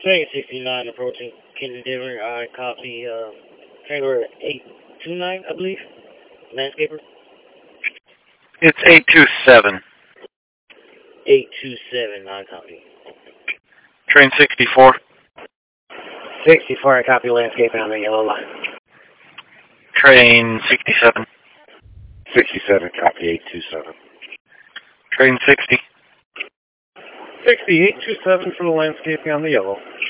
Train 69 approaching Kennedy Denver. I copy train order 829, I believe. Landscaper. It's 827. 827, I copy. Train 64. 64, I copy landscaping on the yellow line. Train 67. 67, copy 827. Train 60. 6827 for the landscaping on the yellow.